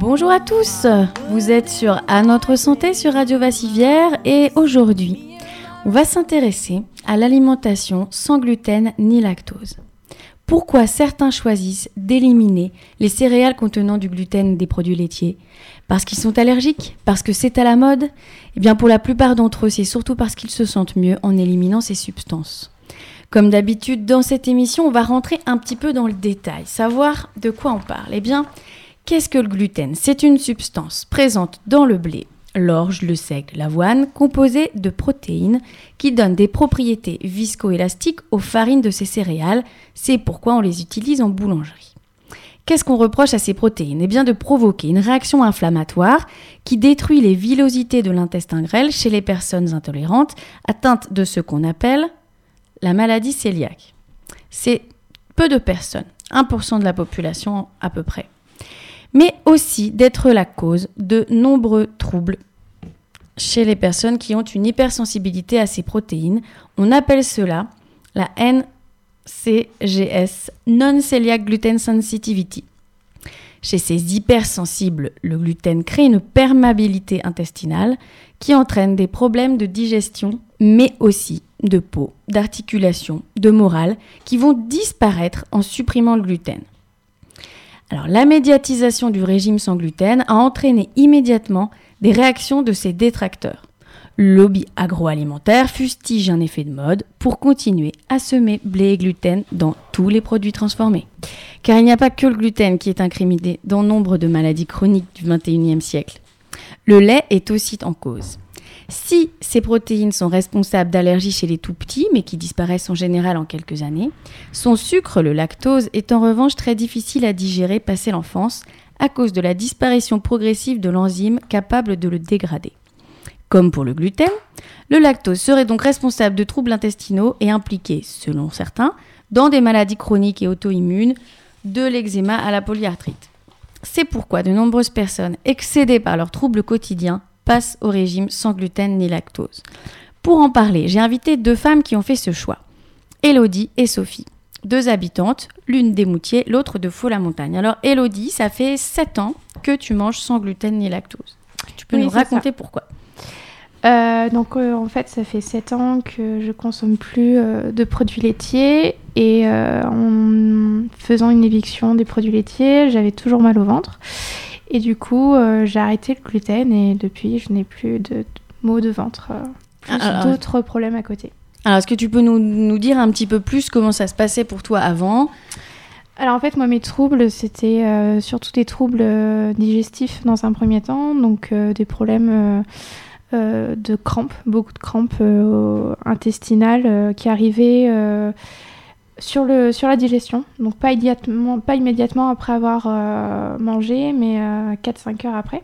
Bonjour à tous, vous êtes sur À Notre Santé sur Radio Vassivière et aujourd'hui, on va s'intéresser à l'alimentation sans gluten ni lactose. Pourquoi certains choisissent d'éliminer les céréales contenant du gluten des produits laitiers ? Parce qu'ils sont allergiques ? Parce que c'est à la mode ? Eh bien pour la plupart d'entre eux, c'est surtout parce qu'ils se sentent mieux en éliminant ces substances. Comme d'habitude, dans cette émission, on va rentrer un petit peu dans le détail, savoir de quoi on parle. Eh bien, qu'est-ce que le gluten ? C'est une substance présente dans le blé, l'orge, le seigle, l'avoine, composée de protéines qui donnent des propriétés viscoélastiques aux farines de ces céréales. C'est pourquoi on les utilise en boulangerie. Qu'est-ce qu'on reproche à ces protéines ? Eh bien de provoquer une réaction inflammatoire qui détruit les villosités de l'intestin grêle chez les personnes intolérantes atteintes de ce qu'on appelle la maladie cœliaque. C'est peu de personnes, 1% de la population à peu près. Mais aussi d'être la cause de nombreux troubles chez les personnes qui ont une hypersensibilité à ces protéines. On appelle cela la NCGS, Non-Celiac Gluten Sensitivity. Chez ces hypersensibles, le gluten crée une perméabilité intestinale qui entraîne des problèmes de digestion, mais aussi de peau, d'articulation, de morale, qui vont disparaître en supprimant le gluten. Alors, la médiatisation du régime sans gluten a entraîné immédiatement des réactions de ses détracteurs. Le lobby agroalimentaire fustige un effet de mode pour continuer à semer blé et gluten dans tous les produits transformés. Car il n'y a pas que le gluten qui est incriminé dans nombre de maladies chroniques du XXIe siècle. Le lait est aussi en cause. Si ces protéines sont responsables d'allergies chez les tout-petits, mais qui disparaissent en général en quelques années, son sucre, le lactose, est en revanche très difficile à digérer passé l'enfance à cause de la disparition progressive de l'enzyme capable de le dégrader. Comme pour le gluten, le lactose serait donc responsable de troubles intestinaux et impliqué, selon certains, dans des maladies chroniques et auto-immunes, de l'eczéma à la polyarthrite. C'est pourquoi de nombreuses personnes excédées par leurs troubles quotidiens passent au régime sans gluten ni lactose. Pour en parler, j'ai invité deux femmes qui ont fait ce choix, Élodie et Sophie, deux habitantes, l'une des Moutiers, l'autre de Faux-la-Montagne. Alors Élodie, ça fait 7 ans que tu manges sans gluten ni lactose. Tu peux nous raconter pourquoi ? En fait, ça fait 7 ans que je consomme plus de produits laitiers et en faisant une éviction des produits laitiers, j'avais toujours mal au ventre. Et du coup, j'ai arrêté le gluten et depuis, je n'ai plus de maux de ventre, d'autres problèmes à côté. Alors, est-ce que tu peux nous dire un petit peu plus comment ça se passait pour toi avant ? Alors en fait, moi, mes troubles, c'était surtout des troubles digestifs dans un premier temps, donc des problèmes de crampes, beaucoup de crampes intestinales qui arrivaient sur la digestion, donc pas immédiatement après avoir mangé, mais 4-5 heures après.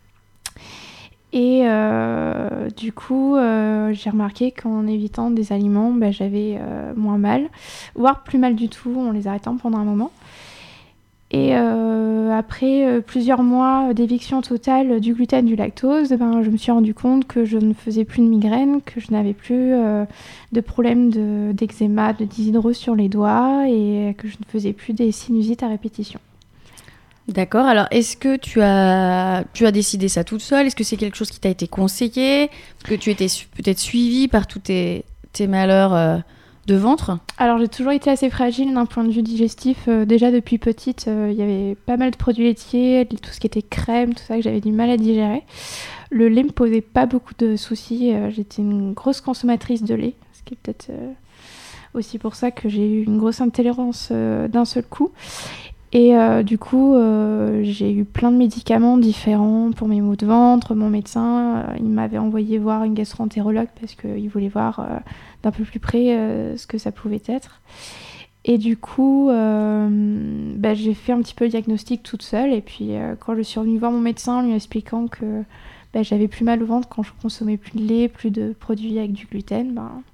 Et du coup, j'ai remarqué qu'en évitant des aliments, j'avais moins mal, voire plus mal du tout en les arrêtant pendant un moment. Et après plusieurs mois d'éviction totale du gluten, du lactose, je me suis rendu compte que je ne faisais plus de migraines, que je n'avais plus de problèmes d'eczéma, de dyshydrose sur les doigts et que je ne faisais plus des sinusites à répétition. D'accord, alors est-ce que tu as décidé ça toute seule ? Est-ce que c'est quelque chose qui t'a été conseillé ? Est-ce que tu étais peut-être suivie par tous tes malheurs de ventre ? Alors j'ai toujours été assez fragile d'un point de vue digestif. Déjà depuis petite, il y avait pas mal de produits laitiers, tout ce qui était crème, tout ça que j'avais du mal à digérer. Le lait me posait pas beaucoup de soucis. J'étais une grosse consommatrice de lait, ce qui est peut-être aussi pour ça que j'ai eu une grosse intolérance d'un seul coup. Et du coup, j'ai eu plein de médicaments différents pour mes maux de ventre. Mon médecin, il m'avait envoyé voir une gastro-entérologue parce qu'il voulait voir d'un peu plus près ce que ça pouvait être. Et du coup, j'ai fait un petit peu le diagnostic toute seule. Et puis, quand je suis revenue voir mon médecin en lui expliquant que j'avais plus mal au ventre quand je consommais plus de lait, plus de produits avec du gluten,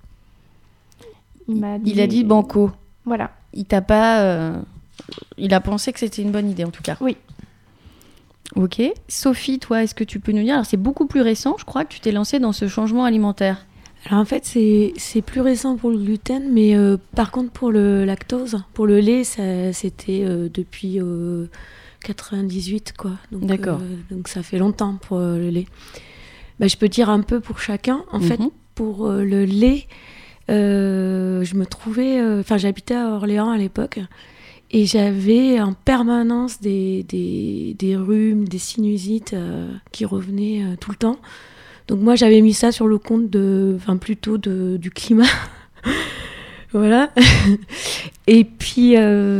il a dit banco. Voilà. Il t'a pas... Il a pensé que c'était une bonne idée, en tout cas. Oui. Ok. Sophie, toi, est-ce que tu peux nous dire... Alors, c'est beaucoup plus récent, je crois, que tu t'es lancée dans ce changement alimentaire. Alors, en fait, c'est plus récent pour le gluten, mais par contre, pour le lactose, pour le lait, c'était depuis 98, quoi. Donc, D'accord. Donc ça fait longtemps pour le lait. Je peux dire un peu pour chacun. En fait, pour le lait, je me trouvais... j'habitais à Orléans à l'époque. Et j'avais en permanence des rhumes, des sinusites qui revenaient tout le temps. Donc moi, j'avais mis ça sur le compte plutôt du climat. Voilà. Et puis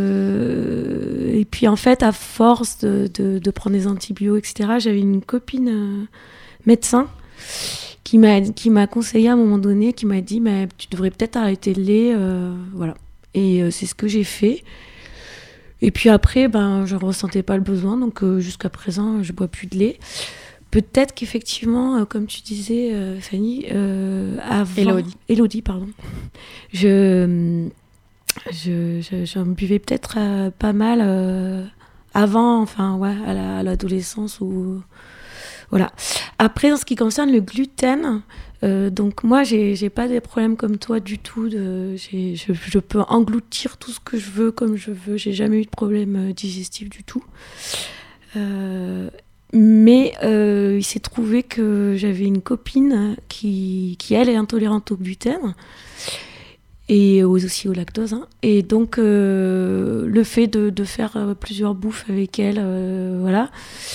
en fait, à force de prendre des antibiotiques, etc., j'avais une copine médecin qui m'a conseillé à un moment donné, qui m'a dit tu devrais peut-être arrêter le lait. Voilà. Et c'est ce que j'ai fait. Et puis après, je ne ressentais pas le besoin, donc jusqu'à présent, je ne bois plus de lait. Peut-être qu'effectivement, comme tu disais, Fanny, avant... Élodie, pardon. Je buvais peut-être pas mal avant, à l'adolescence. Voilà. Après, en ce qui concerne le gluten... donc moi, j'ai pas des problèmes comme toi du tout. Je peux engloutir tout ce que je veux comme je veux. J'ai jamais eu de problème digestif du tout. Mais il s'est trouvé que j'avais une copine qui elle, est intolérante au gluten et aussi au lactose. Et donc, le fait de faire plusieurs bouffes avec elle, voilà...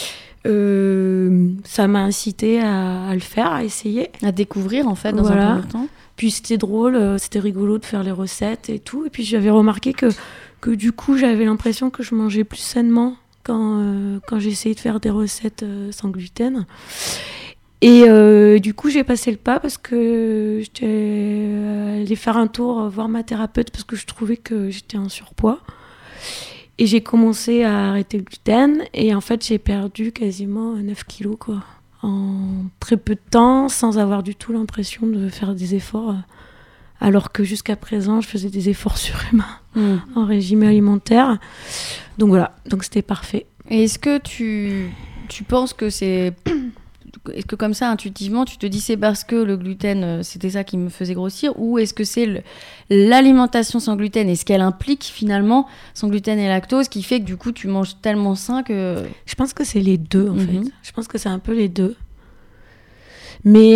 ça m'a incité à le faire, à essayer. À découvrir, en fait, dans un premier temps. Puis c'était drôle, c'était rigolo de faire les recettes et tout. Et puis j'avais remarqué que du coup, j'avais l'impression que je mangeais plus sainement quand j'essayais de faire des recettes sans gluten. Et du coup, j'ai passé le pas parce que j'étais allée faire un tour, voir ma thérapeute parce que je trouvais que j'étais en surpoids. Et j'ai commencé à arrêter le gluten et en fait, j'ai perdu quasiment 9 kilos, quoi, en très peu de temps, sans avoir du tout l'impression de faire des efforts, alors que jusqu'à présent, je faisais des efforts surhumains en régime alimentaire. Donc voilà, donc c'était parfait. Et est-ce que tu penses que c'est... Est-ce que comme ça, intuitivement, tu te dis c'est parce que le gluten, c'était ça qui me faisait grossir, ou est-ce que c'est l'alimentation sans gluten et ce qu'elle implique finalement, sans gluten et lactose, qui fait que du coup tu manges tellement sain que... Je pense que c'est les deux en fait. Je pense que c'est un peu les deux. Mais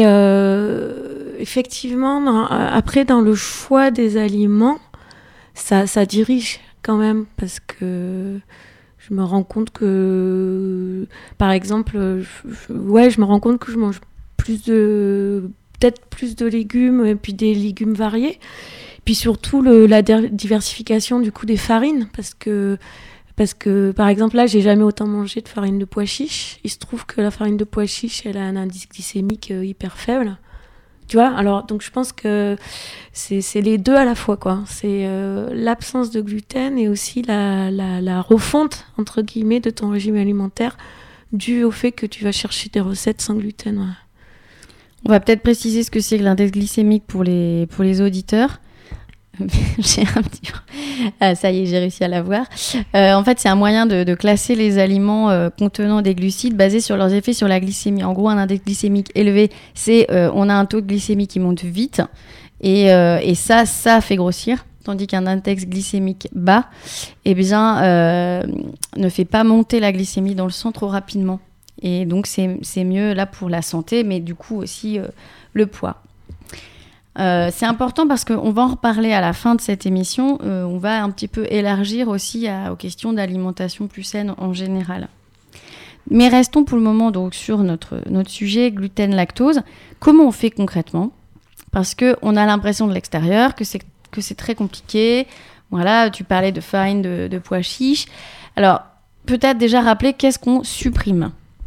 effectivement, après dans le choix des aliments, ça dirige quand même parce que... Je me rends compte que, par exemple, je me rends compte que je mange peut-être plus de légumes et puis des légumes variés. Puis surtout la diversification du coup des farines parce que par exemple là, j'ai jamais autant mangé de farine de pois chiche. Il se trouve que la farine de pois chiche, elle a un indice glycémique hyper faible. Tu vois, alors donc je pense que c'est les deux à la fois, quoi. C'est l'absence de gluten et aussi la refonte entre guillemets de ton régime alimentaire dû au fait que tu vas chercher des recettes sans gluten. Ouais. On va peut-être préciser ce que c'est que l'index glycémique pour les auditeurs. J'ai un petit... Ah, ça y est, j'ai réussi à l'avoir. En fait, c'est un moyen de classer les aliments contenant des glucides basés sur leurs effets sur la glycémie. En gros, un index glycémique élevé, c'est on a un taux de glycémie qui monte vite et ça fait grossir. Tandis qu'un index glycémique bas, eh bien, ne fait pas monter la glycémie dans le sang trop rapidement. Et donc, c'est mieux là pour la santé, mais du coup aussi le poids. C'est important parce qu'on va en reparler à la fin de cette émission. On va un petit peu élargir aussi aux questions d'alimentation plus saine en général. Mais restons pour le moment donc sur notre sujet gluten-lactose. Comment on fait concrètement ? Parce qu'on a l'impression de l'extérieur que c'est très compliqué. Voilà, tu parlais de farine de pois chiches. Alors, peut-être déjà rappeler qu'est-ce qu'on supprime.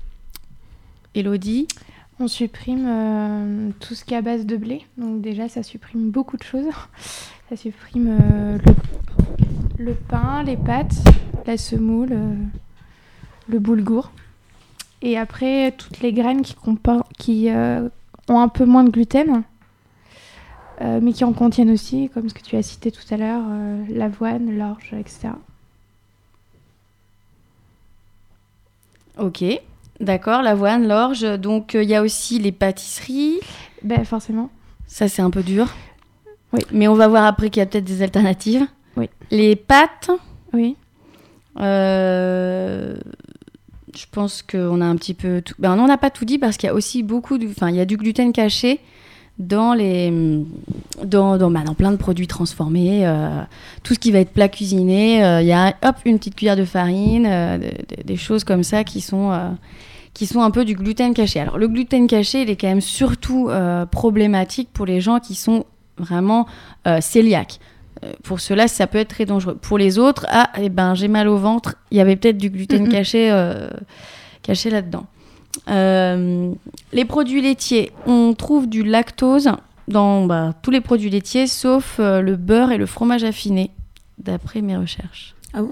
Élodie ? On supprime tout ce qui est à base de blé. Donc déjà, ça supprime beaucoup de choses. Ça supprime le pain, les pâtes, la semoule, le boulgour. Et après, toutes les graines qui ont un peu moins de gluten, mais qui en contiennent aussi, comme ce que tu as cité tout à l'heure, l'avoine, l'orge, etc. Ok. D'accord, l'avoine, l'orge. Donc, il y a aussi les pâtisseries. Ben, forcément. Ça, c'est un peu dur. Oui. Mais on va voir après qu'il y a peut-être des alternatives. Oui. Les pâtes. Oui. Je pense qu'on a un petit peu tout... on n'a pas tout dit parce qu'il y a aussi il y a du gluten caché dans plein de produits transformés. Tout ce qui va être plat cuisiné, il y a une petite cuillère de farine, des choses comme ça qui sont un peu du gluten caché. Alors le gluten caché, il est quand même surtout problématique pour les gens qui sont vraiment cœliaques. Pour ceux-là, ça peut être très dangereux. Pour les autres, j'ai mal au ventre, il y avait peut-être du gluten caché là-dedans. Les produits laitiers, on trouve du lactose dans tous les produits laitiers, sauf le beurre et le fromage affiné, d'après mes recherches. Ah bon ?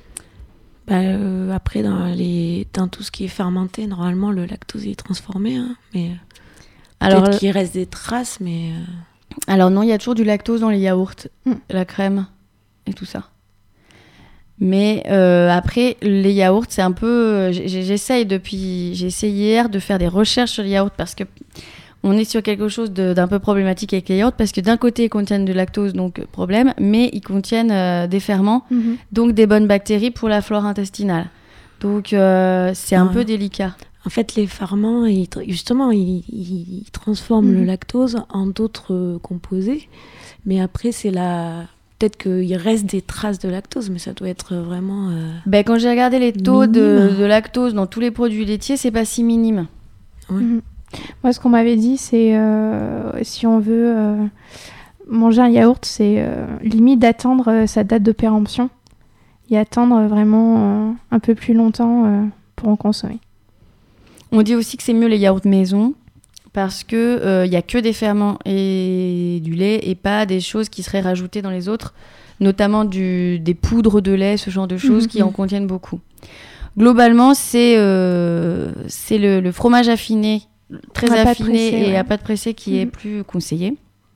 Après, dans tout ce qui est fermenté, normalement, le lactose est transformé, hein, mais peut-être qu'il reste des traces, mais... Alors non, il y a toujours du lactose dans les yaourts, la crème et tout ça. Mais après, les yaourts, c'est un peu... J'ai essayé hier de faire des recherches sur les yaourts parce que on est sur quelque chose d'un peu problématique avec les yaourts parce que d'un côté, ils contiennent du lactose, donc problème, mais ils contiennent des ferments, donc des bonnes bactéries pour la flore intestinale. Donc, c'est un peu délicat. En fait, les ferments, ils transforment le lactose en d'autres composés. Mais après, peut-être qu'il reste des traces de lactose, mais ça doit être vraiment... quand j'ai regardé les taux de lactose dans tous les produits laitiers, c'est pas si minime. Ouais. Moi, ce qu'on m'avait dit, c'est si on veut manger un yaourt, c'est limite d'attendre sa date de péremption et attendre vraiment un peu plus longtemps pour en consommer. On dit aussi que c'est mieux les yaourts maison parce que y a que des ferments et du lait et pas des choses qui seraient rajoutées dans les autres, notamment des poudres de lait, ce genre de choses qui en contiennent beaucoup. Globalement, c'est le fromage affiné, très affiné et à pâte pressée qui est plus conseillé.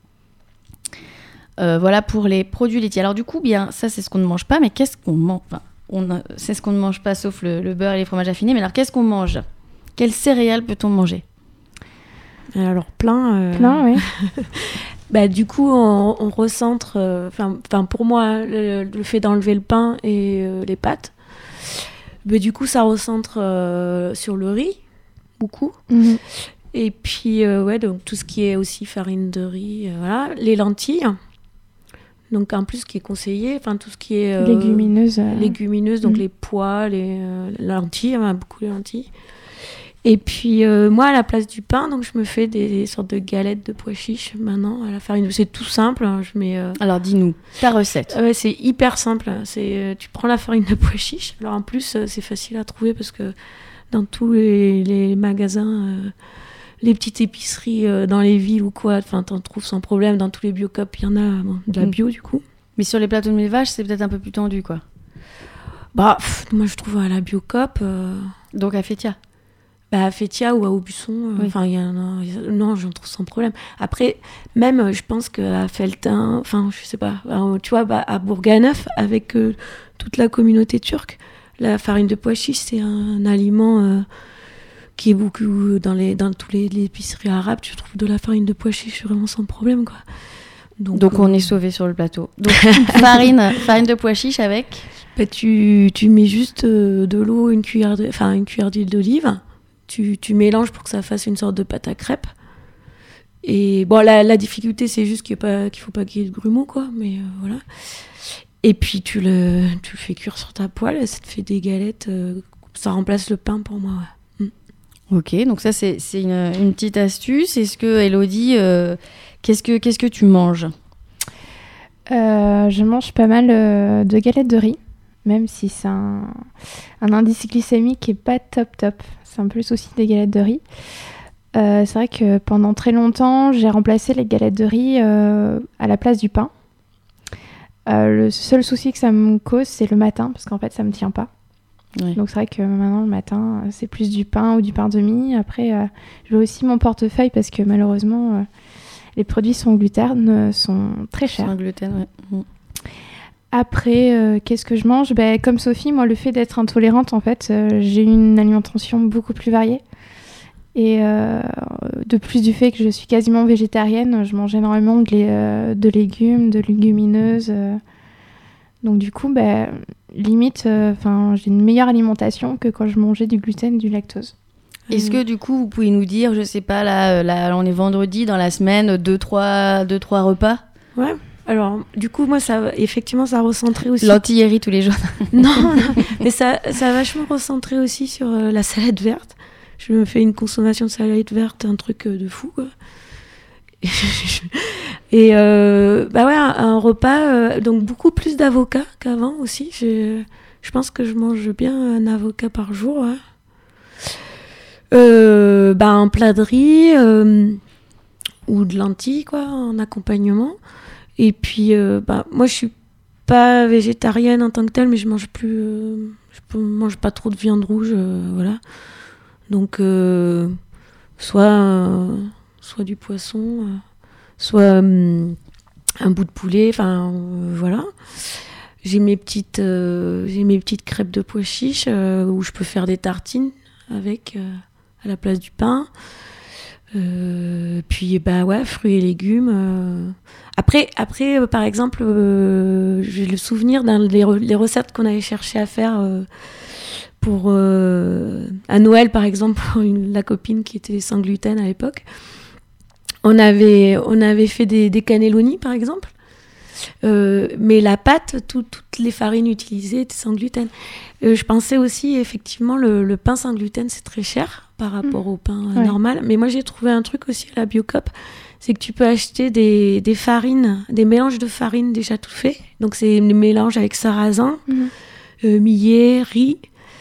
Voilà pour les produits laitiers. Alors du coup, ça c'est ce qu'on ne mange pas, mais qu'est-ce qu'on mange ? C'est ce qu'on ne mange pas sauf le beurre et les fromages affinés, mais alors qu'est-ce qu'on mange ? Quelles céréales peut-on manger ? Alors plein. Plein, oui. Du coup, on recentre. Pour moi, le fait d'enlever le pain et les pâtes. Du coup, ça recentre sur le riz, beaucoup. Et puis, donc tout ce qui est aussi farine de riz, voilà. Les lentilles. Donc, en plus, ce qui est conseillé, tout ce qui est... légumineuses, donc les pois, les lentilles, beaucoup les lentilles. Et puis, moi, à la place du pain, donc je me fais des sortes de galettes de pois chiches maintenant à la farine. C'est tout simple. Hein, je mets, Alors, dis-nous, ta recette. C'est hyper simple. Tu prends la farine de pois chiches. Alors, en plus, c'est facile à trouver parce que dans tous les magasins, les petites épiceries dans les villes ou quoi, t'en trouves sans problème. Dans tous les Biocop, il y en a de la bio, du coup. Mais sur les plateaux de l'élevage, c'est peut-être un peu plus tendu, quoi. Moi, je trouve à la Biocop... Donc, à Fétia. À Fétia ou à Aubusson, non, j'en trouve sans problème. Après, même, je pense qu'à Felletin, je sais pas, tu vois, à Bourganeuf, avec toute la communauté turque, la farine de pois chiche, c'est un aliment qui est beaucoup dans tous les épiceries arabes. Tu trouves de la farine de pois chiche vraiment sans problème, quoi. Donc on est sauvé sur le plateau. Donc farine de pois chiche avec. Tu mets juste de l'eau, une cuillère d'huile d'olive. Tu mélanges pour que ça fasse une sorte de pâte à crêpes. Et la difficulté, c'est juste qu'il faut pas qu'il y ait de grumeaux, quoi. Mais voilà. Et puis tu le fais cuire sur ta poêle, et ça te fait des galettes. Ça remplace le pain pour moi. Ouais. Ok, donc ça c'est une petite astuce. Est-ce que Elodie, qu'est-ce que tu manges ? Je mange pas mal de galettes de riz, même si c'est un indice glycémique qui est pas top. C'est un peu le souci des galettes de riz. C'est vrai que pendant très longtemps, j'ai remplacé les galettes de riz à la place du pain. Le seul souci que ça me cause, c'est le matin, parce qu'en fait, ça me tient pas. Oui. Donc c'est vrai que maintenant, le matin, c'est plus du pain ou du pain de mie. Après, je veux aussi mon portefeuille, parce que malheureusement, les produits sans gluten sont très chers. Sans gluten, oui. Après, qu'est-ce que je mange ? Comme Sophie, moi, le fait d'être intolérante, en fait, j'ai une alimentation beaucoup plus variée. Et de plus du fait que je suis quasiment végétarienne, je mange énormément de légumes, de légumineuses. Donc du coup, limite, j'ai une meilleure alimentation que quand je mangeais du gluten, du lactose. Est-ce que du coup, vous pouvez nous dire, je sais pas, là on est vendredi, dans la semaine, 2-3 repas? Ouais. Alors, du coup, moi, effectivement, ça recentrait aussi... L'antillerie tous les jours. non, mais ça a vachement recentré aussi sur la salade verte. Je me fais une consommation de salade verte, un truc de fou, quoi. Et un repas, donc beaucoup plus d'avocats qu'avant aussi. Je pense que je mange bien un avocat par jour. Ouais. Un plat de riz ou de lentilles, quoi, en accompagnement. Et puis, moi, je suis pas végétarienne en tant que telle, mais je mange pas trop de viande rouge, voilà. Donc, soit du poisson, soit un bout de poulet, voilà. J'ai mes petites crêpes de pois chiches où je peux faire des tartines avec à la place du pain. Puis fruits et légumes. Après, par exemple, j'ai le souvenir les recettes qu'on avait cherché à faire pour à Noël, par exemple, pour la copine qui était sans gluten à l'époque. On avait fait des cannelloni, par exemple. Mais la pâte, toutes les farines utilisées étaient sans gluten. Je pensais aussi, effectivement, le pain sans gluten, c'est très cher par rapport au pain normal. Mais moi, j'ai trouvé un truc aussi à la Biocoop, c'est que tu peux acheter des farines, des mélanges de farines déjà tout faits. Donc, c'est des mélanges avec sarrasin, millet, riz,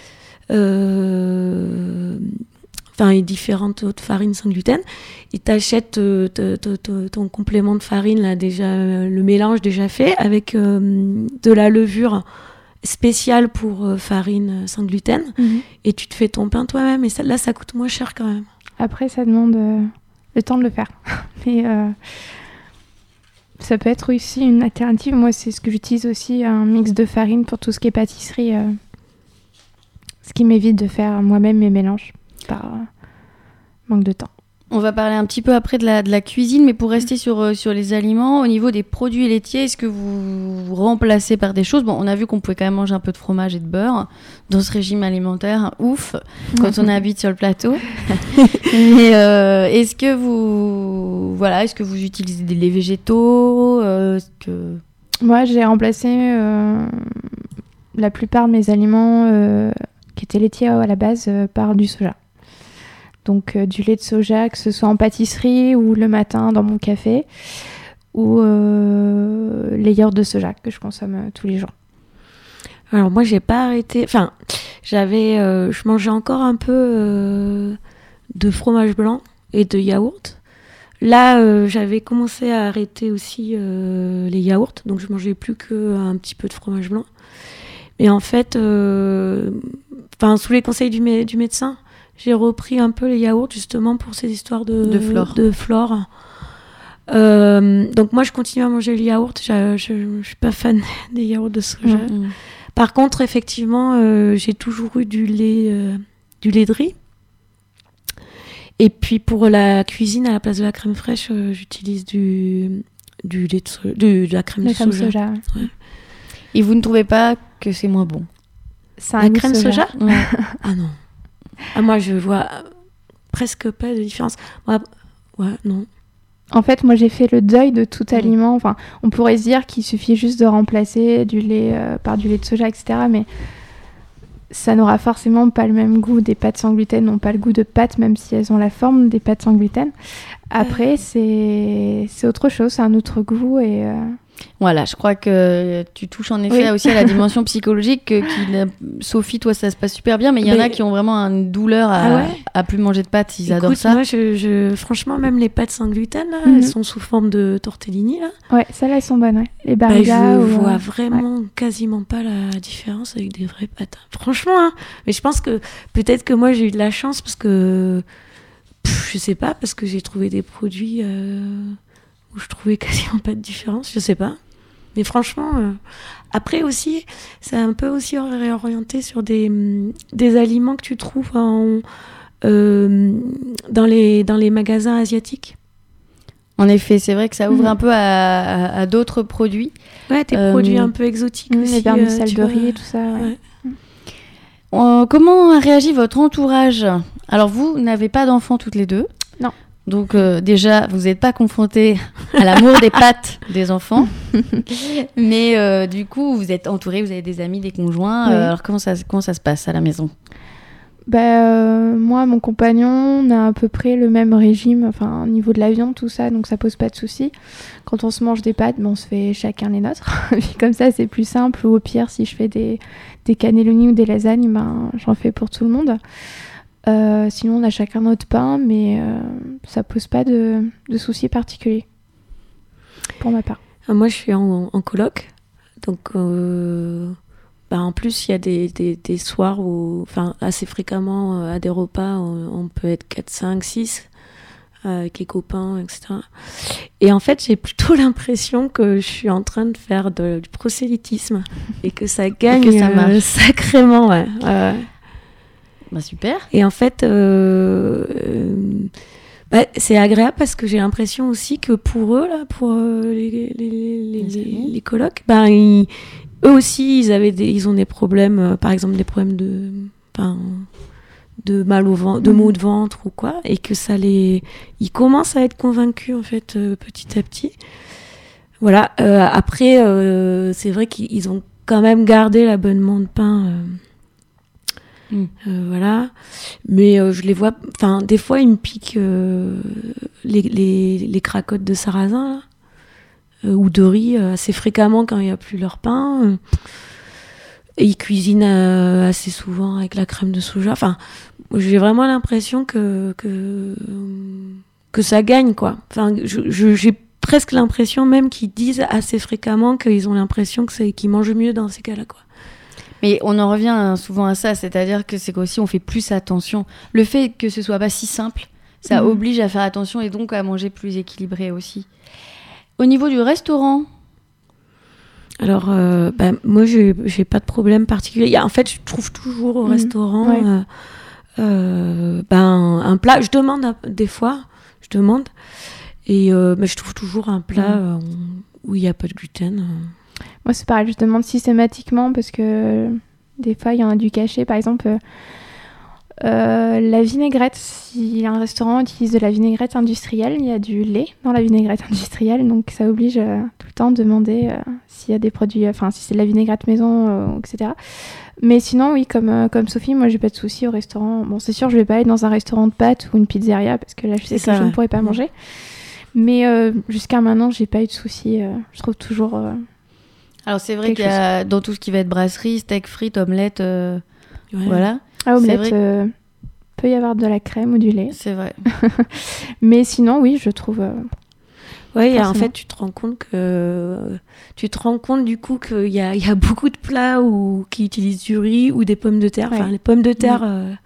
et différentes autres farines sans gluten. Et t'achètes ton complément de farine, là, déjà, le mélange déjà fait, avec de la levure spéciale pour farine sans gluten. Et tu te fais ton pain toi-même. Et là, ça coûte moins cher quand même. Après, ça demande le temps de le faire. Mais ça peut être aussi une alternative. Moi, c'est ce que j'utilise aussi, un mix de farine pour tout ce qui est pâtisserie. Ce qui m'évite de faire moi-même mes mélanges par manque de temps. On va parler un petit peu après de la cuisine, mais pour rester sur les aliments, au niveau des produits laitiers, est-ce que vous remplacez par des choses? Bon, on a vu qu'on pouvait quand même manger un peu de fromage et de beurre dans ce régime alimentaire, ouf, quand on habite sur le plateau. Mais est-ce que vous utilisez des laits végétaux? Moi, j'ai remplacé la plupart de mes aliments qui étaient laitiers à la base par du soja. Donc du lait de soja, que ce soit en pâtisserie ou le matin dans mon café, ou les yaourts de soja que je consomme tous les jours. Alors moi, j'ai pas arrêté. Enfin, je mangeais encore un peu de fromage blanc et de yaourt. Là, j'avais commencé à arrêter aussi les yaourts, donc je mangeais plus qu'un petit peu de fromage blanc. Mais en fait, sous les conseils du médecin, j'ai repris un peu les yaourts justement pour ces histoires de flore. Donc moi, je continue à manger le yaourt. Je suis pas fan des yaourts de soja. Par contre, effectivement, j'ai toujours eu du lait de riz. Et puis pour la cuisine, à la place de la crème fraîche, j'utilise du lait de la crème de soja. Ouais. Et vous ne trouvez pas que c'est moins bon? La crème soja? Ouais. Ah non. Moi, je vois presque pas de différence. Non. En fait, moi, j'ai fait le deuil de tout aliment. Enfin, on pourrait se dire qu'il suffit juste de remplacer du lait par du lait de soja, etc. Mais ça n'aura forcément pas le même goût. Des pâtes sans gluten n'ont pas le goût de pâtes, même si elles ont la forme des pâtes sans gluten. Après, c'est autre chose, c'est un autre goût et... Voilà, je crois que tu touches en effet aussi à la dimension psychologique. Sophie, toi, ça se passe super bien, mais il y en a qui ont vraiment une douleur à plus manger de pâtes. Ils adorent ça. Moi, franchement, même les pâtes sans gluten, là, elles sont sous forme de tortellini. Là. Ouais, celles-là, elles sont bonnes. Ouais. Les barilla. Je vois vraiment quasiment pas la différence avec des vraies pâtes. Franchement, hein. Mais je pense que peut-être que moi, j'ai eu de la chance parce que je sais pas, parce que j'ai trouvé des produits où je trouvais quasiment pas de différence, je sais pas. Mais franchement, après aussi, c'est un peu aussi réorienté sur des aliments que tu trouves dans les magasins asiatiques. En effet, c'est vrai que ça ouvre un peu à d'autres produits. Ouais, des produits un peu exotiques aussi. Les vermicelles de riz et tout ça. Ouais. Comment a réagi votre entourage ? Alors, vous n'avez pas d'enfants toutes les deux. Non. Donc, déjà, vous n'êtes pas confrontés à l'amour des pâtes des enfants. Mais du coup, vous êtes entourés, vous avez des amis, des conjoints. Oui. Alors, comment ça se passe à la maison ? Moi, mon compagnon, on a à peu près le même régime, enfin, au niveau de la viande, tout ça, donc ça pose pas de soucis. Quand on se mange des pâtes, on se fait chacun les nôtres. Comme ça, c'est plus simple. Ou au pire, si je fais des cannelloni ou des lasagnes, j'en fais pour tout le monde. Sinon, on a chacun notre pain, mais ça pose pas de soucis particuliers, pour ma part. Moi, je suis en coloc, donc... en plus, il y a des soirs où, assez fréquemment, à des repas, on peut être 4, 5, 6 avec les copains, etc. Et en fait, j'ai plutôt l'impression que je suis en train de faire du prosélytisme et que ça gagne que ça marche. Sacrément. Ouais. Super. Et en fait, c'est agréable parce que j'ai l'impression aussi que pour eux, là, pour les colocs, eux aussi, ils ont des problèmes, par exemple des problèmes de mal au ventre, de maux de ventre ou quoi, et que ils commencent à être convaincus en fait petit à petit. Voilà. Après, c'est vrai qu'ils ont quand même gardé l'abonnement de pain. Voilà. Mais je les vois. Enfin, des fois, ils me piquent les cracottes de sarrasin. Là. Ou de riz assez fréquemment quand il n'y a plus leur pain. Et ils cuisinent assez souvent avec la crème de soja. Enfin, j'ai vraiment l'impression que ça gagne, quoi. Enfin, j'ai presque l'impression même qu'ils disent assez fréquemment qu'ils ont l'impression qu'ils mangent mieux dans ces cas-là, quoi. Mais on en revient souvent à ça, c'est-à-dire que c'est qu'aussi on fait plus attention. Le fait que ce soit pas si simple, ça oblige à faire attention et donc à manger plus équilibré aussi. Au niveau du restaurant ? Alors, moi, j'ai pas de problème particulier. En fait, je trouve toujours au restaurant un plat. Je demande des fois, et mais je trouve toujours un plat où il n'y a pas de gluten. Moi, c'est pareil, je demande systématiquement parce que des fois, il y en a du cachet. Par exemple, la vinaigrette, si un restaurant utilise de la vinaigrette industrielle, il y a du lait dans la vinaigrette industrielle, donc ça oblige tout le temps de demander s'il y a des produits, enfin si c'est de la vinaigrette maison, etc. Mais sinon, oui, comme Sophie, moi j'ai pas de soucis au restaurant. Bon, c'est sûr, je vais pas aller dans un restaurant de pâtes ou une pizzeria parce que là, je sais que je ne pourrais pas manger. Mais jusqu'à maintenant, j'ai pas eu de soucis. Je trouve toujours. Alors c'est vrai qu'il y a dans tout ce qui va être brasserie, steak frites, omelette, voilà. Ah, omelette, peut y avoir de la crème ou du lait. C'est vrai. Mais sinon, oui, je trouve. Oui, en fait, tu te rends compte du coup qu'il y a beaucoup de plats qui utilisent du riz ou des pommes de terre. Enfin, les pommes de terre.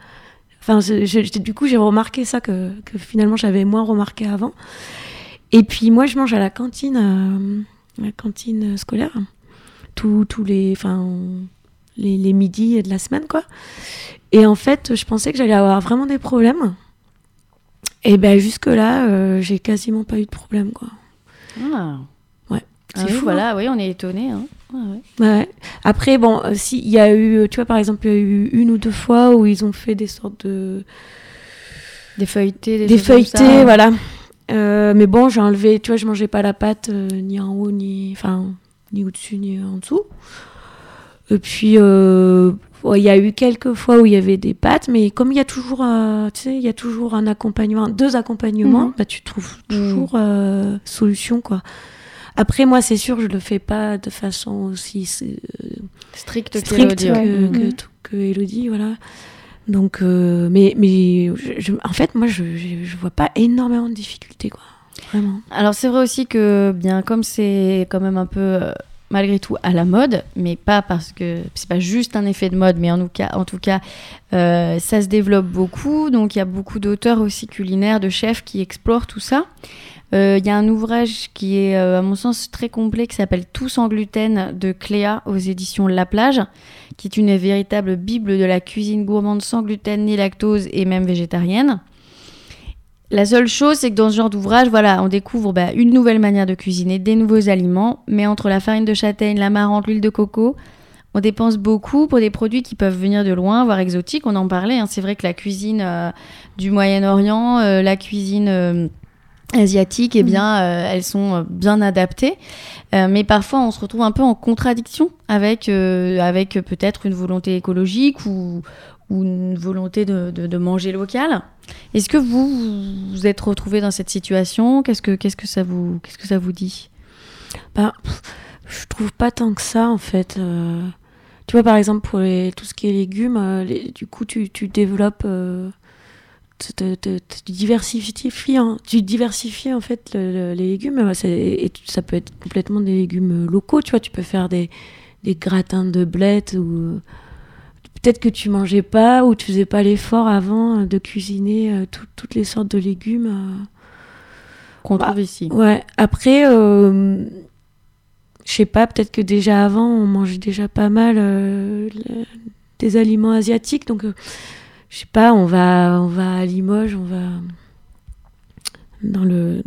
Du coup, j'ai remarqué ça que finalement j'avais moins remarqué avant. Et puis moi, je mange à la cantine scolaire, tous les midis de la semaine, quoi. Et en fait, je pensais que j'allais avoir vraiment des problèmes. Et jusque-là, j'ai quasiment pas eu de problème, quoi. Ah. Ouais. C'est fou. Voilà, oui, on est étonnés. Hein. Ouais. Après, bon, si il y a eu, tu vois, par exemple, il y a eu 1 ou 2 fois où ils ont fait des sortes de... Des feuilletés, voilà. Mais bon, j'ai enlevé, tu vois, je mangeais pas la pâte ni en haut, ni au-dessus, ni en dessous. Et puis, il y a eu quelques fois où il y avait des pâtes, mais comme il y a toujours, il y a toujours un accompagnement, 2 accompagnements, tu trouves toujours solution, quoi. Après, moi, c'est sûr, je le fais pas de façon aussi stricte que Élodie, voilà. Donc, en fait, moi, je vois pas énormément de difficultés, quoi. Vraiment. Alors, c'est vrai aussi que, bien, comme c'est quand même un peu, malgré tout, à la mode, mais pas parce que c'est pas juste un effet de mode, mais en tout cas, ça se développe beaucoup. Donc, il y a beaucoup d'auteurs aussi culinaires, de chefs qui explorent tout ça. Il y a un ouvrage qui est, à mon sens, très complet, qui s'appelle « Tout sans gluten » de Cléa aux éditions La Plage, qui est une véritable bible de la cuisine gourmande sans gluten ni lactose et même végétarienne. La seule chose, c'est que dans ce genre d'ouvrage, voilà, on découvre une nouvelle manière de cuisiner, des nouveaux aliments, mais entre la farine de châtaigne, l'amarante, l'huile de coco, on dépense beaucoup pour des produits qui peuvent venir de loin, voire exotiques. On en parlait, hein. C'est vrai que la cuisine du Moyen-Orient, la cuisine asiatique, eh bien, elles sont bien adaptées. Mais parfois, on se retrouve un peu en contradiction avec peut-être une volonté écologique ou une volonté de manger local. Est-ce que vous êtes retrouvés dans cette situation ? Qu'est-ce que ça vous dit ? Je trouve pas tant que ça, en fait. Tu vois, par exemple, pour tout ce qui est légumes, du coup, tu développes... tu diversifies en fait les légumes. Et ça peut être complètement des légumes locaux, tu vois. Tu peux faire des gratins de blettes ou... Peut-être que tu mangeais pas ou tu faisais pas l'effort avant de cuisiner toutes les sortes de légumes qu'on trouve ici. Ouais. Après, je sais pas, peut-être que déjà avant, on mangeait déjà pas mal des aliments asiatiques. Donc, je sais pas, on va à Limoges, on va dans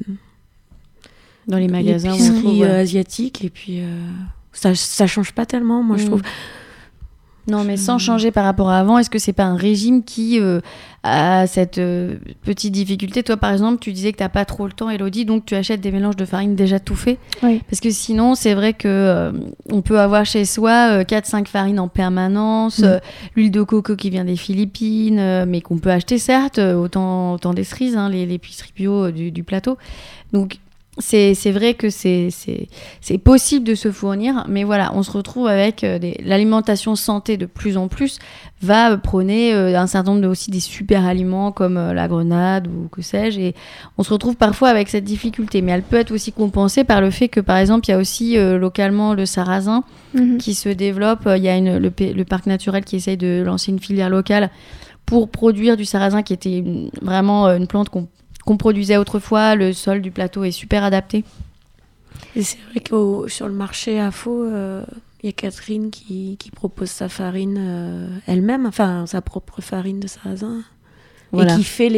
les magasins, l'épicerie asiatique, et puis ça change pas tellement, moi je trouve. Non, mais sans changer par rapport à avant, est-ce que c'est pas un régime qui a cette petite difficulté ? Toi, par exemple, tu disais que t'as pas trop le temps, Élodie, donc tu achètes des mélanges de farine déjà tout faits. Oui. Parce que sinon, c'est vrai que on peut avoir chez soi 4-5 farines en permanence, l'huile de coco qui vient des Philippines, mais qu'on peut acheter certes au temps des cerises, hein, les épiceries bio du plateau. Donc c'est vrai que c'est possible de se fournir, mais voilà, on se retrouve avec l'alimentation santé de plus en plus va prôner un certain nombre aussi des super aliments comme la grenade ou que sais-je, et on se retrouve parfois avec cette difficulté, mais elle peut être aussi compensée par le fait que par exemple il y a aussi localement le sarrasin qui se développe, il y a le parc naturel qui essaye de lancer une filière locale pour produire du sarrasin qui était vraiment une plante qu'on produisait autrefois. Le sol du plateau est super adapté. Et c'est vrai que sur le marché à Faux, il y a Catherine qui propose sa farine elle-même, enfin sa propre farine de sarrasin, voilà. Et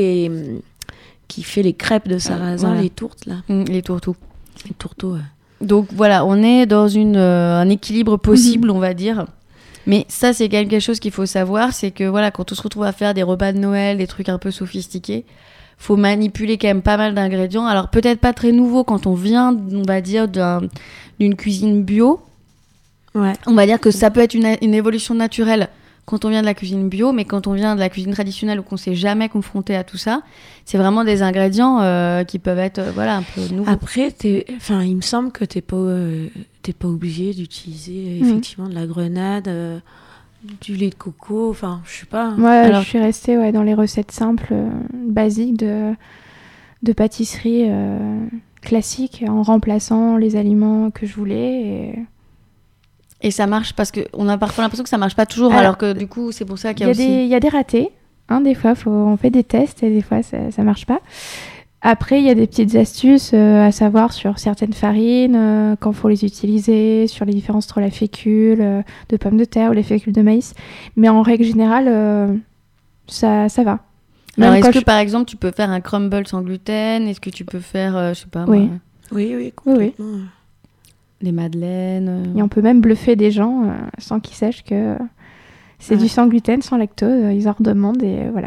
qui fait les crêpes de sarrasin, voilà. Les tourtes là. Les tourteaux. Les tourteaux. Ouais. Donc voilà, on est dans un équilibre possible, on va dire. Mais ça, c'est quelque chose qu'il faut savoir, c'est que voilà, quand on se retrouve à faire des repas de Noël, des trucs un peu sophistiqués, faut manipuler quand même pas mal d'ingrédients. Alors peut-être pas très nouveau quand on vient, on va dire, d'une cuisine bio. Ouais. On va dire que ça peut être une évolution naturelle quand on vient de la cuisine bio, mais quand on vient de la cuisine traditionnelle ou qu'on s'est jamais confronté à tout ça, c'est vraiment des ingrédients qui peuvent être voilà, un peu nouveaux. Après, il me semble que t'es pas obligé d'utiliser effectivement de la grenade, du lait de coco, enfin, je sais pas. Ouais, alors, je suis restée dans les recettes simples, basiques de pâtisserie classique, en remplaçant les aliments que je voulais. Et ça marche parce qu'on a parfois l'impression que ça marche pas toujours, alors que du coup, c'est pour ça qu'il y a aussi... Il y a des ratés, hein, des fois, on fait des tests et des fois, ça marche pas. Après, il y a des petites astuces à savoir sur certaines farines, quand il faut les utiliser, sur les différences entre la fécule de pommes de terre ou les fécules de maïs. Mais en règle générale, ça va. Alors, est-ce que par exemple, tu peux faire un crumble sans gluten ? Est-ce que tu peux faire, je sais pas... Oui. Oui, complètement. Oui. Des madeleines. Et on peut même bluffer des gens sans qu'ils sachent que c'est du sans gluten, sans lactose. Ils en redemandent et voilà.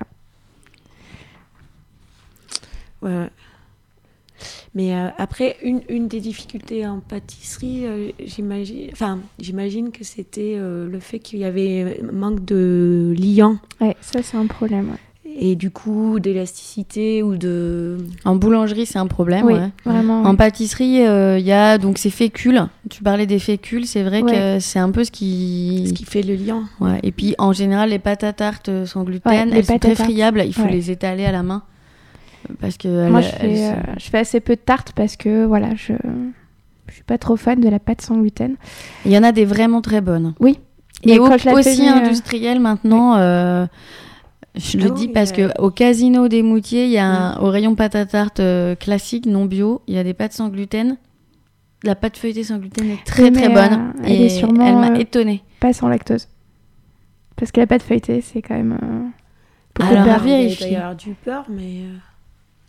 Ouais. Mais après, une des difficultés en pâtisserie, j'imagine que c'était le fait qu'il y avait manque de liant. Ouais, ça c'est un problème. Ouais. Et du coup, d'élasticité ou de... En boulangerie, c'est un problème. Oui, ouais. Vraiment. En pâtisserie, il y a donc ces fécules. Tu parlais des fécules, c'est vrai que c'est un peu ce qui fait le liant. Ouais. Et puis, en général, les pâtes à tarte sans gluten, elles sont très friables. Il faut les étaler à la main. Parce que moi, je fais assez peu de tartes parce que voilà, je suis pas trop fan de la pâte sans gluten. Il y en a des vraiment très bonnes. Oui. Et aussi industrielles maintenant. Je le dis parce que au Casino des Moutiers, il y a au rayon pâte à tarte classique, non bio, il y a des pâtes sans gluten. La pâte feuilletée sans gluten est très très bonne. Elle est sûrement elle m'a étonnée. Pas sans lactose. Parce que la pâte feuilletée, c'est quand même beaucoup de beurre. Il doit y avoir du beurre, mais...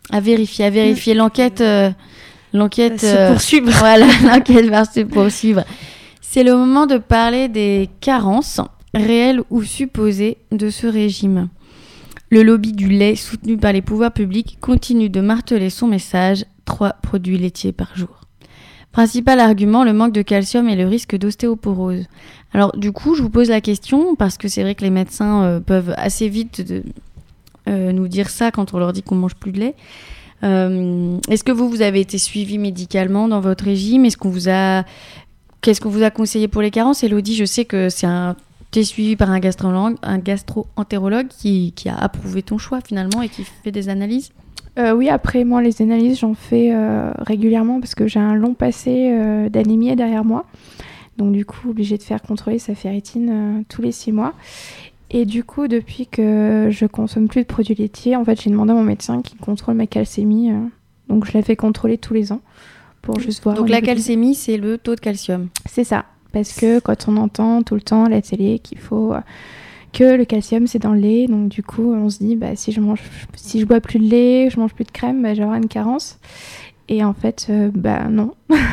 À vérifier. L'enquête se poursuivre. Voilà, l'enquête va se poursuivre. C'est le moment de parler des carences réelles ou supposées de ce régime. Le lobby du lait, soutenu par les pouvoirs publics, continue de marteler son message 3 produits laitiers par jour. Principal argument, le manque de calcium et le risque d'ostéoporose. Alors du coup, je vous pose la question, parce que c'est vrai que les médecins peuvent assez vite nous dire ça quand on leur dit qu'on mange plus de lait. Est-ce que vous avez été suivi médicalement dans votre régime ? Qu'est-ce qu'on vous a conseillé pour les carences ? Elodie, je sais que t'es suivi par un gastro-entérologue qui a approuvé ton choix finalement et qui fait des analyses. Oui, après moi les analyses j'en fais régulièrement parce que j'ai un long passé d'anémie derrière moi. Donc du coup obligée de faire contrôler sa ferritine tous les 6 mois. Et du coup depuis que je consomme plus de produits laitiers, en fait j'ai demandé à mon médecin qui contrôle ma calcémie. Donc je la fais contrôler tous les ans pour juste voir. Donc la calcémie c'est le taux de calcium. C'est ça. Parce que quand on entend tout le temps à la télé qu'il faut que le calcium c'est dans le lait, donc du coup on se dit si je bois plus de lait, je mange plus de crème, je vais avoir une carence. Et en fait non,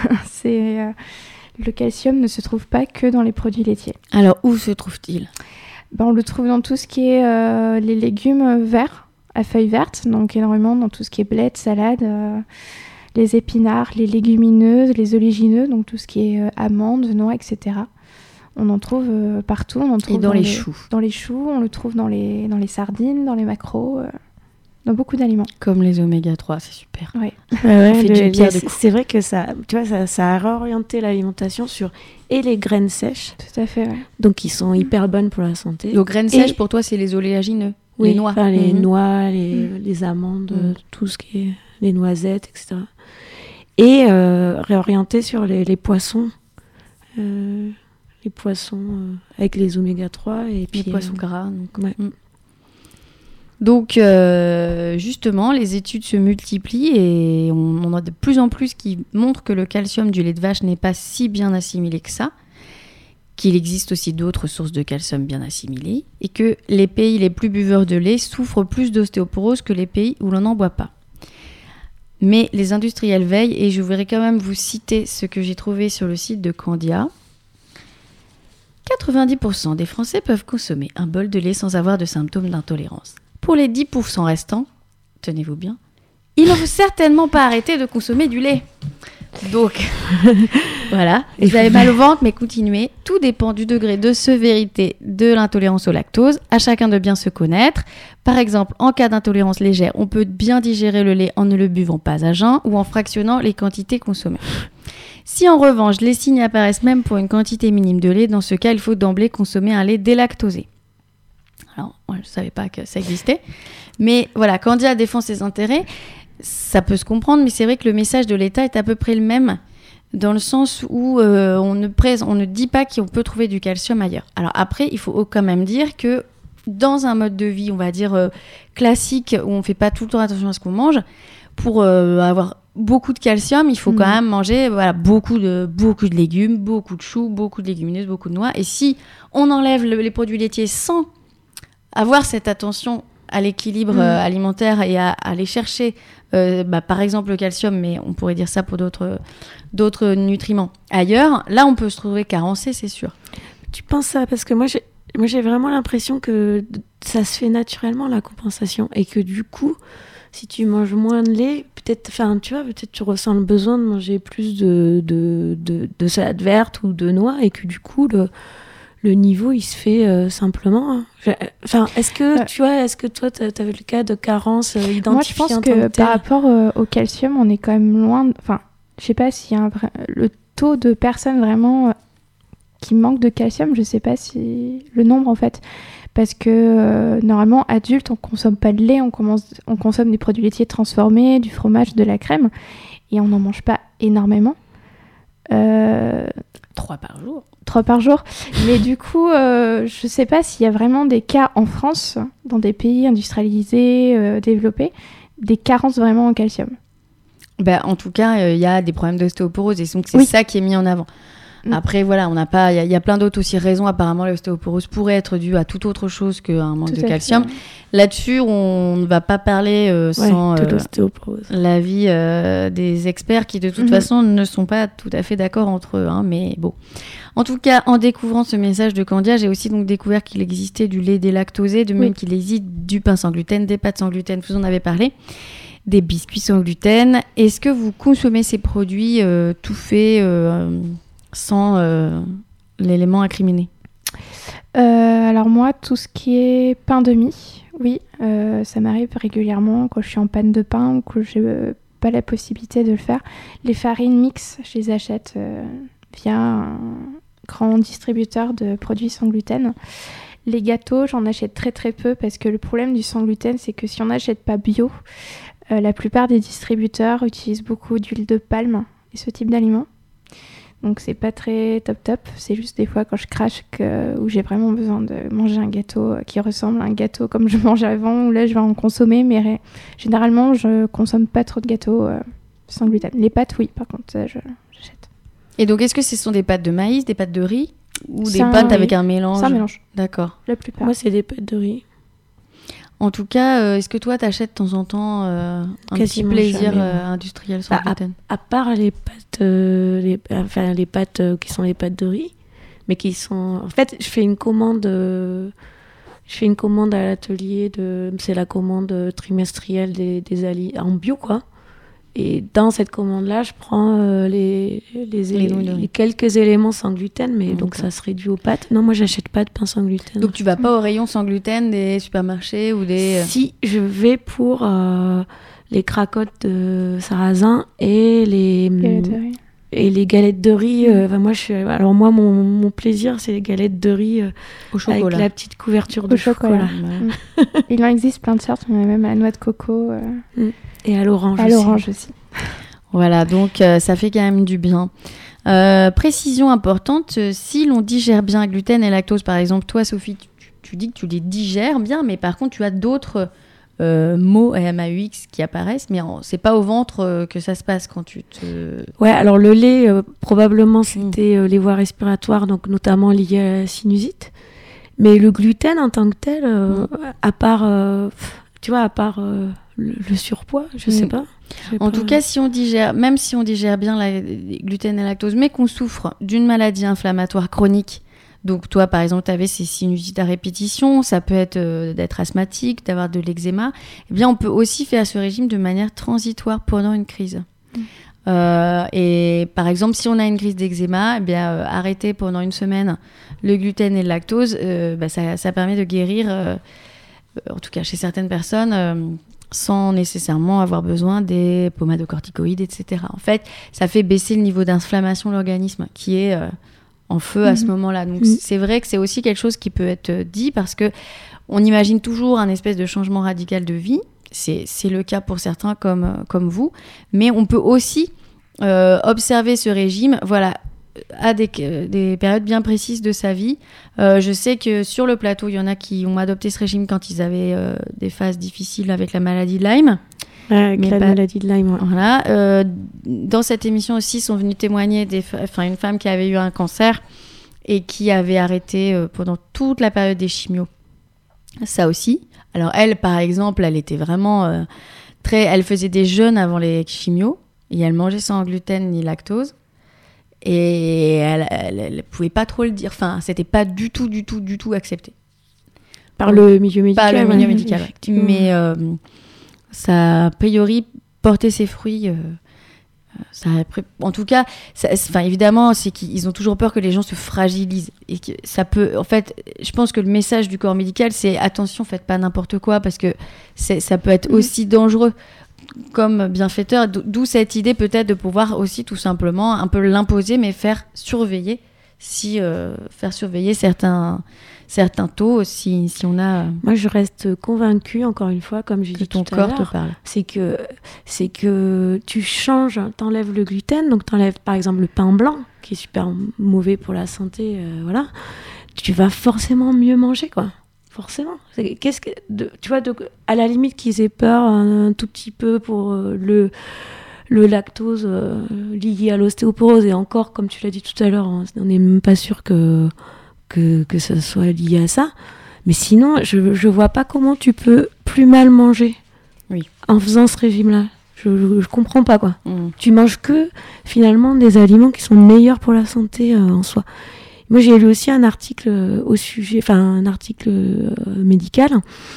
le calcium ne se trouve pas que dans les produits laitiers. Alors où se trouve-t-il ? On le trouve dans tout ce qui est les légumes verts à feuilles vertes, donc énormément dans tout ce qui est blettes, salades. Les épinards, les légumineuses, les oléagineux, donc tout ce qui est amandes, noix, etc. On en trouve partout. On en trouve et dans les choux. Dans les choux, on le trouve dans les sardines, dans les maquereaux, dans beaucoup d'aliments. Comme les oméga 3, c'est super. Ouais. C'est vrai que ça a réorienté l'alimentation sur les graines sèches. Tout à fait, ouais. Donc qui sont hyper bonnes pour la santé. Les graines sèches, pour toi, c'est les oléagineux, oui, les noix. Enfin, les noix, les amandes, tout ce qui est les noisettes, etc. Et réorienter sur les poissons. Les poissons avec les oméga 3 et puis les poissons gras. Ouais. Donc justement, les études se multiplient et on a de plus en plus qui montrent que le calcium du lait de vache n'est pas si bien assimilé que ça, qu'il existe aussi d'autres sources de calcium bien assimilées et que les pays les plus buveurs de lait souffrent plus d'ostéoporose que les pays où l'on n'en boit pas. Mais les industriels veillent et je voudrais quand même vous citer ce que j'ai trouvé sur le site de Candia. 90% des Français peuvent consommer un bol de lait sans avoir de symptômes d'intolérance. Pour les 10% restants, tenez-vous bien, il ne faut certainement pas arrêter de consommer du lait. Donc, voilà, vous avez mal au ventre, mais continuez. Tout dépend du degré de sévérité de l'intolérance au lactose. À chacun de bien se connaître. Par exemple, en cas d'intolérance légère, on peut bien digérer le lait en ne le buvant pas à jeun ou en fractionnant les quantités consommées. Si en revanche, les signes apparaissent même pour une quantité minime de lait, dans ce cas, il faut d'emblée consommer un lait délactosé. Alors, moi, je ne savais pas que ça existait. Mais voilà, Candia défend ses intérêts. Ça peut se comprendre, mais c'est vrai que le message de l'État est à peu près le même, dans le sens où on ne dit pas qu'on peut trouver du calcium ailleurs. Alors après, il faut quand même dire que dans un mode de vie, on va dire classique, où on ne fait pas tout le temps attention à ce qu'on mange, pour avoir beaucoup de calcium, il faut quand même manger beaucoup de légumes, beaucoup de choux, beaucoup de légumineuses, beaucoup de noix. Et si on enlève les produits laitiers sans avoir cette attention à l'équilibre alimentaire et à aller chercher par exemple le calcium, mais on pourrait dire ça pour d'autres nutriments ailleurs, là on peut se trouver carencé, c'est sûr. Tu penses ça parce que moi j'ai vraiment l'impression que ça se fait naturellement la compensation et que du coup si tu manges moins de lait, peut-être tu ressens le besoin de manger plus de salade verte ou de noix et que du coup le niveau il se fait simplement. Est-ce que toi t'avais le cas de carence identifiée? Moi je pense que par rapport au calcium, on est quand même loin. Je sais pas s'il y a le taux de personnes vraiment qui manquent de calcium. Je sais pas si le nombre en fait. Parce que normalement, adulte, on consomme pas de lait, on consomme des produits laitiers transformés, du fromage, de la crème, et on n'en mange pas énormément. 3 par jour. 3 par jour. Mais du coup, je sais pas s'il y a vraiment des cas en France, dans des pays industrialisés, développés, des carences vraiment en calcium. En tout cas, il y a des problèmes d'ostéoporose, et donc c'est ça qui est mis en avant. Après, voilà, on n'a pas. Il y a plein d'autres aussi raisons. Apparemment, l'ostéoporose pourrait être due à toute autre chose qu'un manque de calcium. là-dessus, on ne va pas parler sans de l'ostéoporose. l'avis des experts qui, de toute façon, ne sont pas tout à fait d'accord entre eux. Hein, mais bon. En tout cas, en découvrant ce message de Candia, j'ai aussi donc découvert qu'il existait du lait délactosé, de même qu'il existe du pain sans gluten, des pâtes sans gluten, vous en avez parlé, des biscuits sans gluten. Est-ce que vous consommez ces produits tout faits sans l'élément incriminé ? Alors moi, tout ce qui est pain de mie, oui, ça m'arrive régulièrement quand je suis en panne de pain ou que j'ai pas la possibilité de le faire. Les farines mixtes, je les achète via un grand distributeur de produits sans gluten. Les gâteaux, j'en achète très très peu parce que le problème du sans gluten, c'est que si on n'achète pas bio, la plupart des distributeurs utilisent beaucoup d'huile de palme et ce type d'aliments. Donc c'est pas très top. C'est juste des fois quand je crache où j'ai vraiment besoin de manger un gâteau qui ressemble à un gâteau comme je mangeais avant, où là je vais en consommer, mais généralement je consomme pas trop de gâteaux sans gluten. Les pâtes, oui, par contre, j'achète. Et donc, est-ce que ce sont des pâtes de maïs, des pâtes de riz ou des pâtes avec un mélange ? C'est un mélange. D'accord. La plupart. Moi, c'est des pâtes de riz. En tout cas, est-ce que toi, t'achètes de temps en temps un petit plaisir industriel sans gluten ? À part les pâtes, les pâtes qui sont les pâtes de riz, mais qui sont... En fait, je fais une commande à l'atelier, c'est la commande trimestrielle des aliments en bio, quoi. Et dans cette commande-là, je prends les quelques éléments sans gluten, mais donc ça se réduit aux pâtes. Non, moi, j'achète pas de pain sans gluten. Donc, tu vas pas au rayon sans gluten des supermarchés ou des... Si, je vais pour les cracottes de sarrasin et les galettes de riz. Alors moi, mon plaisir, c'est les galettes de riz au chocolat. Avec la petite couverture de chocolat. Il en existe plein de sortes, on a même à la noix de coco. Et à l'orange aussi. Voilà, donc ça fait quand même du bien. Précision importante, si l'on digère bien gluten et lactose, par exemple, toi Sophie, tu dis que tu les digères bien, mais par contre tu as d'autres mots MAUX qui apparaissent, mais c'est pas au ventre que ça se passe quand tu te... Ouais, alors le lait, probablement c'était les voies respiratoires, donc notamment liées à la sinusite. Mais le gluten en tant que tel, à part le surpoids, je sais pas. En tout cas, même si on digère bien la gluten et la lactose, mais qu'on souffre d'une maladie inflammatoire chronique, donc toi, par exemple, tu avais ces sinusites à répétition, ça peut être d'être asthmatique, d'avoir de l'eczéma, eh bien, on peut aussi faire ce régime de manière transitoire pendant une crise. Et par exemple, si on a une crise d'eczéma, eh bien, arrêter pendant une semaine le gluten et le lactose, ça permet de guérir, en tout cas chez certaines personnes, sans nécessairement avoir besoin des pommades de corticoïdes, etc. En fait, ça fait baisser le niveau d'inflammation de l'organisme qui est en feu à ce moment-là. Donc, c'est vrai que c'est aussi quelque chose qui peut être dit parce que on imagine toujours un espèce de changement radical de vie. C'est le cas pour certains comme vous. Mais on peut aussi observer ce régime, à des périodes bien précises de sa vie. Je sais que sur le plateau, il y en a qui ont adopté ce régime quand ils avaient des phases difficiles avec la maladie de Lyme. Maladie de Lyme. Ouais. Voilà. Dans cette émission aussi, sont venus témoigner une femme qui avait eu un cancer et qui avait arrêté pendant toute la période des chimios. Ça aussi. Alors elle, par exemple, elle était vraiment elle faisait des jeûnes avant les chimios et elle mangeait sans gluten ni lactose. Et elle pouvait pas trop le dire. Enfin, c'était pas du tout accepté. Par le milieu médical. Par le milieu médical, ouais. Mais ça a priori porté ses fruits. En tout cas, évidemment, c'est qu'ils ont toujours peur que les gens se fragilisent. Et que ça peut... En fait, je pense que le message du corps médical, c'est attention, faites pas n'importe quoi, parce que ça peut être aussi dangereux comme bienfaiteur, d'où cette idée peut-être de pouvoir aussi tout simplement un peu l'imposer, mais faire surveiller certains taux si on a... Moi, je reste convaincue, encore une fois, comme j'ai dit tout à l'heure, ton corps te parle. C'est que tu changes, t'enlèves le gluten, donc t'enlèves par exemple le pain blanc, qui est super mauvais pour la santé, tu vas forcément mieux manger, quoi. Forcément. À la limite qu'ils aient peur un tout petit peu pour le lactose lié à l'ostéoporose, et encore, comme tu l'as dit tout à l'heure, on n'est même pas sûr que ça soit lié à ça. Mais sinon, je vois pas comment tu peux plus mal manger en faisant ce régime-là. Je comprends pas, quoi. Tu manges que, finalement, des aliments qui sont meilleurs pour la santé en soi. Moi, j'ai lu aussi un article au sujet, enfin, un article médical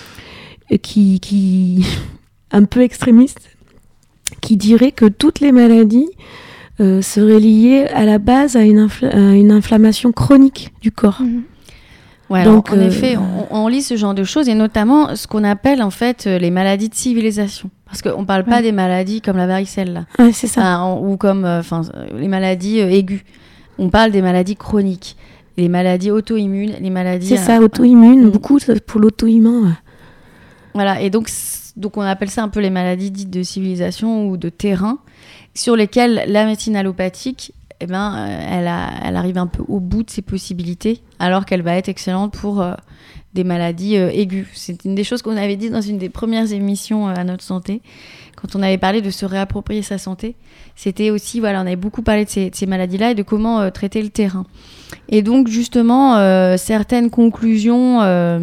qui un peu extrémiste, qui dirait que toutes les maladies seraient liées à la base à une inflammation chronique du corps. Ouais, donc, en effet, on lit ce genre de choses, et notamment ce qu'on appelle en fait les maladies de civilisation. Parce qu'on ne parle pas des maladies comme la varicelle, là. Ouais, c'est ça. Ou comme les maladies aiguës. On parle des maladies chroniques, les maladies auto-immunes, les maladies... C'est ça, auto-immunes, beaucoup pour l'auto-immun. Voilà, et donc on appelle ça un peu les maladies dites de civilisation ou de terrain, sur lesquelles la médecine allopathique, elle arrive un peu au bout de ses possibilités, alors qu'elle va être excellente pour des maladies aiguës. C'est une des choses qu'on avait dit dans une des premières émissions à Notre Santé, quand on avait parlé de se réapproprier sa santé. C'était aussi, on avait beaucoup parlé de ces maladies-là et de comment traiter le terrain. Et donc, justement, certaines conclusions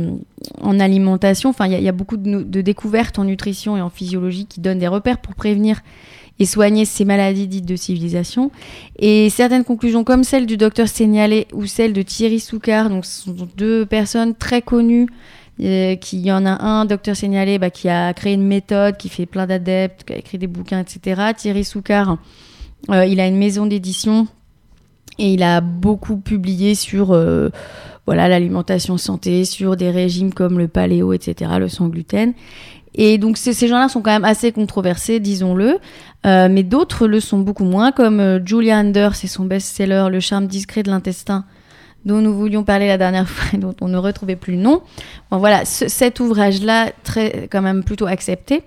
en alimentation, il y a beaucoup de découvertes en nutrition et en physiologie qui donnent des repères pour prévenir et soigner ces maladies dites de civilisation. Et certaines conclusions, comme celle du docteur Seignalé ou celle de Thierry Soucard, donc ce sont deux personnes très connues, il y en a un, docteur Seignalé, qui a créé une méthode, qui fait plein d'adeptes, qui a écrit des bouquins, etc. Thierry Soucard, il a une maison d'édition et il a beaucoup publié sur l'alimentation santé, sur des régimes comme le paléo, etc., le sans gluten. Et donc ces gens-là sont quand même assez controversés, disons-le, mais d'autres le sont beaucoup moins, comme Julia Anders et son best-seller « Le charme discret de l'intestin », dont nous voulions parler la dernière fois et dont on ne retrouvait plus le nom. Bon, voilà, cet ouvrage-là, quand même plutôt accepté,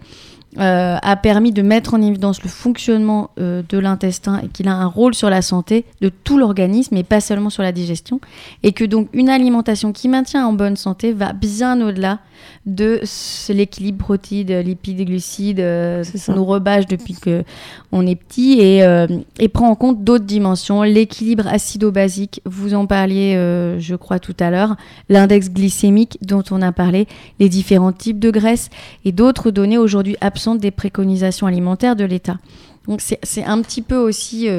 a permis de mettre en évidence le fonctionnement de l'intestin et qu'il a un rôle sur la santé de tout l'organisme et pas seulement sur la digestion, et que donc une alimentation qui maintient en bonne santé va bien au-delà de l'équilibre protéines, lipides et glucides, nous rebâche depuis qu'on est petit, et prend en compte d'autres dimensions, l'équilibre acido-basique, vous en parliez je crois tout à l'heure, l'index glycémique dont on a parlé, les différents types de graisses et d'autres données aujourd'hui absentes des préconisations alimentaires de l'État. Donc c'est un petit peu aussi,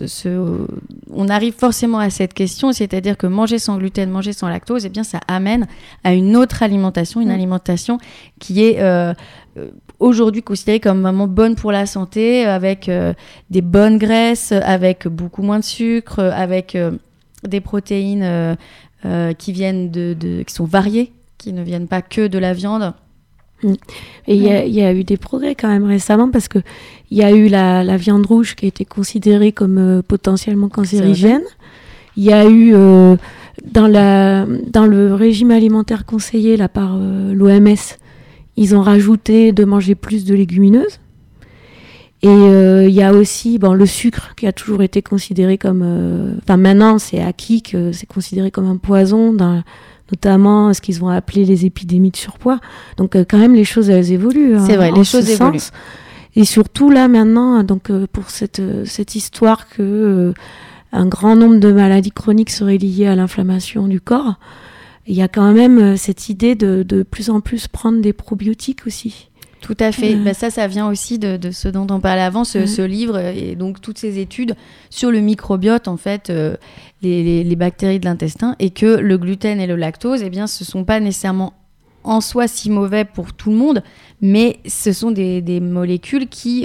on arrive forcément à cette question, c'est-à-dire que manger sans gluten, manger sans lactose, eh bien ça amène à une autre alimentation, une alimentation qui est aujourd'hui considérée comme vraiment bonne pour la santé, avec des bonnes graisses, avec beaucoup moins de sucre, avec des protéines qui viennent qui sont variées, qui ne viennent pas que de la viande. Et il y a eu des progrès quand même récemment, parce qu'il y a eu la viande rouge qui a été considérée comme potentiellement cancérigène. Il y a eu dans le régime alimentaire conseillé là, par l'OMS, ils ont rajouté de manger plus de légumineuses. Et il y a aussi le sucre qui a toujours été considéré comme... maintenant, c'est acquis que c'est considéré comme un poison notamment ce qu'ils vont appeler les épidémies de surpoids. Donc quand même, les choses, elles évoluent. C'est vrai, les choses évoluent. Et surtout là, maintenant, pour cette histoire que un grand nombre de maladies chroniques seraient liées à l'inflammation du corps, il y a quand même cette idée de plus en plus prendre des probiotiques aussi. Tout à fait. Ça vient aussi de ce dont on parlait avant, ce livre, et donc toutes ces études sur le microbiote, en fait, les bactéries de l'intestin, et que le gluten et le lactose, eh bien, ce sont pas nécessairement en soi si mauvais pour tout le monde, mais ce sont des molécules qui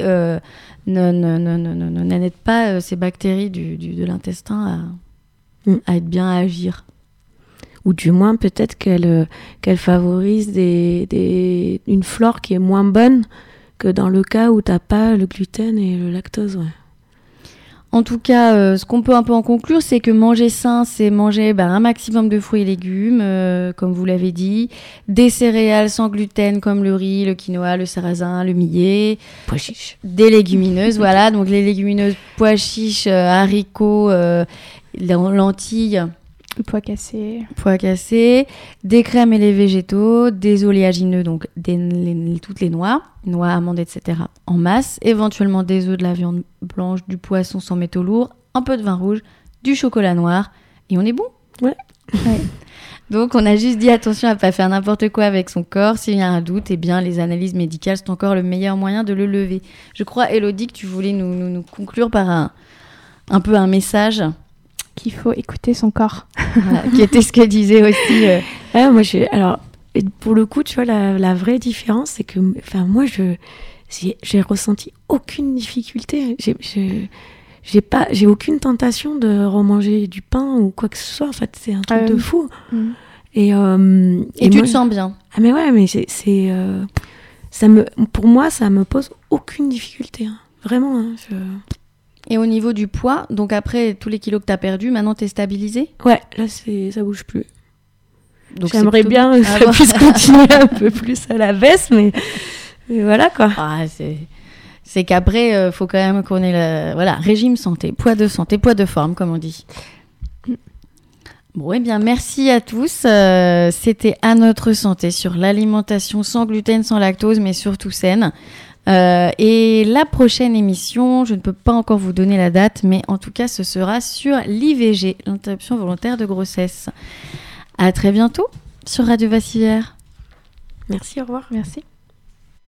n'aident pas ces bactéries de l'intestin à être bien, à agir. Ou du moins peut-être qu'elle favorise une flore qui est moins bonne que dans le cas où tu n'as pas le gluten et le lactose. Ouais. En tout cas, ce qu'on peut un peu en conclure, c'est que manger sain, c'est manger un maximum de fruits et légumes, comme vous l'avez dit, des céréales sans gluten comme le riz, le quinoa, le sarrasin, le millet, pois chiches, des légumineuses, voilà, donc les légumineuses, pois chiches, haricots, lentilles, pois cassés, des crèmes et les végétaux, des oléagineux, donc toutes les noix, amandes, etc. en masse, éventuellement des œufs, de la viande blanche, du poisson sans métaux lourds, un peu de vin rouge, du chocolat noir, et on est bon. Ouais. Donc, on a juste dit attention à ne pas faire n'importe quoi avec son corps. S'il y a un doute, eh bien, les analyses médicales sont encore le meilleur moyen de le lever. Je crois, Élodie, que tu voulais nous conclure par un peu un message. Qu'il faut écouter son corps. Voilà, qui était ce que disait aussi... moi, alors, pour le coup, tu vois, la vraie différence, c'est que moi, j'ai ressenti aucune difficulté. J'ai aucune tentation de remanger du pain ou quoi que ce soit. En fait, c'est un truc de fou. Et tu moi, te sens bien. Ah mais ouais, mais pour moi, ça me pose aucune difficulté. Hein. Vraiment. Hein, Et au niveau du poids, donc après tous les kilos que tu as perdus, maintenant tu es stabilisée ? Ouais, là, ça bouge plus. Donc j'aimerais bien que ça puisse continuer un peu plus à la baisse, mais voilà quoi. Ah, c'est qu'après, faut quand même qu'on ait régime santé, poids de forme, comme on dit. Bon, eh bien, merci à tous. C'était À notre santé sur l'alimentation sans gluten, sans lactose, mais surtout saine. Et la prochaine émission, je ne peux pas encore vous donner la date, mais en tout cas, ce sera sur l'IVG, l'interruption volontaire de grossesse. À très bientôt sur Radio Vassivière. Merci, au revoir. Merci.